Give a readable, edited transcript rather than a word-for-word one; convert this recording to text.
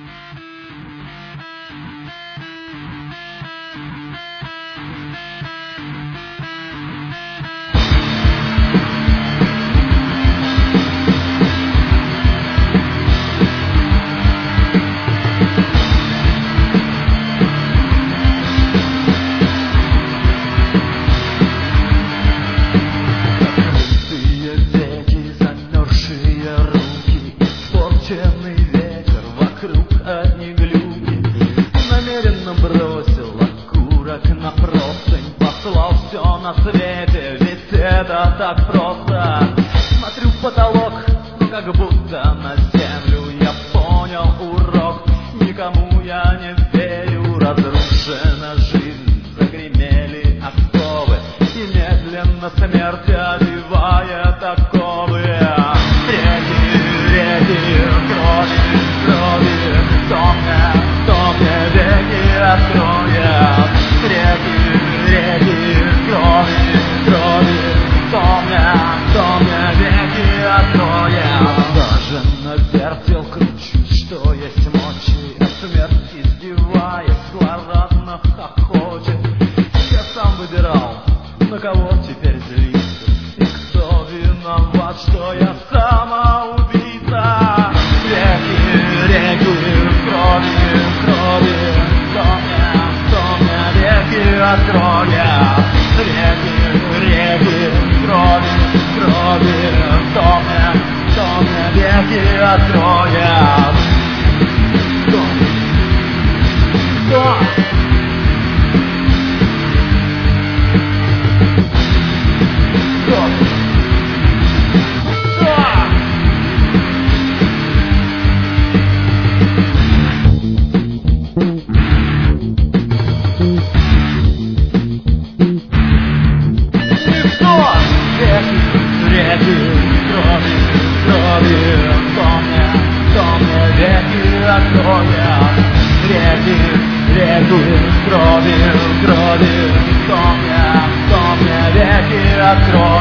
Темный ветер, вокруг одни глюки. Намеренно бросил окурок на простынь, послал все на свете, ведь это так просто. Смотрю в потолок, как будто на землю. Я понял урок, никому я не верю. Разрушена жизнь, загремели оковы, и медленно смерть одевает оковы. Кто мне веки откроет? Реки крови, кто мне веки откроет? Даже навертел, кручу, что есть мочи, а смерть издеваясь, злорадно хохочет. Я сам выбирал, на кого теперь злиться, и кто виноват, что я самоубийца. Реки крови, кто мне веки откроет? Реки крови, кто мне веки откроет? Кто? Реки крови, кто мне веки откроет? Реки крови, кто мне веки откроет?